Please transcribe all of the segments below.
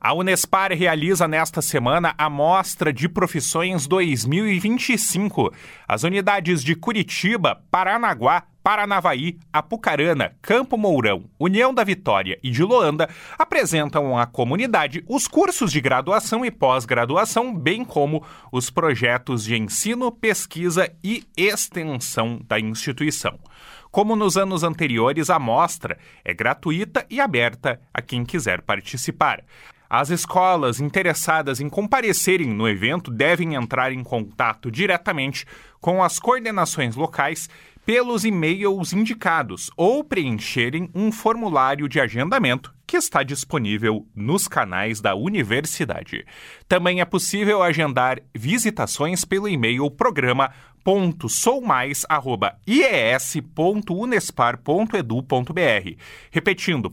A Unespar realiza nesta semana a Mostra de Profissões 2025. As unidades de Curitiba, Paranaguá, Paranavaí, Apucarana, Campo Mourão, União da Vitória e de Loanda apresentam à comunidade os cursos de graduação e pós-graduação, bem como os projetos de ensino, pesquisa e extensão da instituição. Como nos anos anteriores, a mostra é gratuita e aberta a quem quiser participar. As escolas interessadas em comparecerem no evento devem entrar em contato diretamente com as coordenações locais pelos e-mails indicados ou preencherem um formulário de agendamento que está disponível nos canais da universidade. Também é possível agendar visitações pelo e-mail programa.soumais@ies.unespar.edu.br. Repetindo,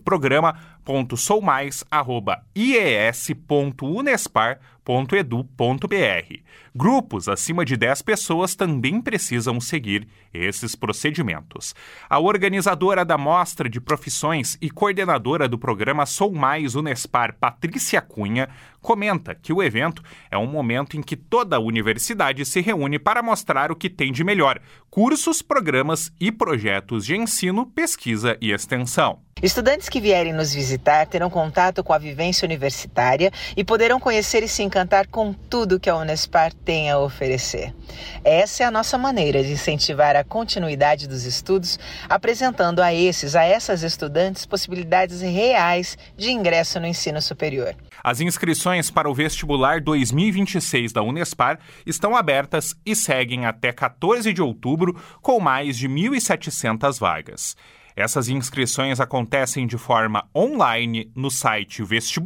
programa.soumais@ies.unespar.edu.br. Grupos acima de 10 pessoas também precisam seguir esses procedimentos. A organizadora da Mostra de Profissões e coordenadora do programa Sou Mais Unespar, Patrícia Cunha, comenta que o evento é um momento em que toda a universidade se reúne para mostrar o que tem de melhor: cursos, programas e projetos de ensino, pesquisa e extensão. Estudantes que vierem nos visitar terão contato com a vivência universitária e poderão conhecer e se encantar com tudo que a Unespar tem a oferecer. Essa é a nossa maneira de incentivar a continuidade dos estudos, apresentando a essas estudantes possibilidades reais de ingresso no ensino superior. As inscrições para o vestibular 2026 da Unespar estão abertas e seguem até 14 de outubro, com mais de 1.700 vagas. Essas inscrições acontecem de forma online no site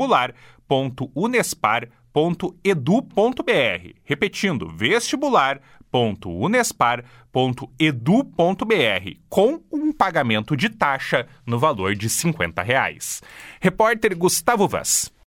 vestibular.unespar.edu.br. Repetindo, vestibular.unespar.edu.br, com um pagamento de taxa no valor de R$ 50. Repórter Gustavo Vaz.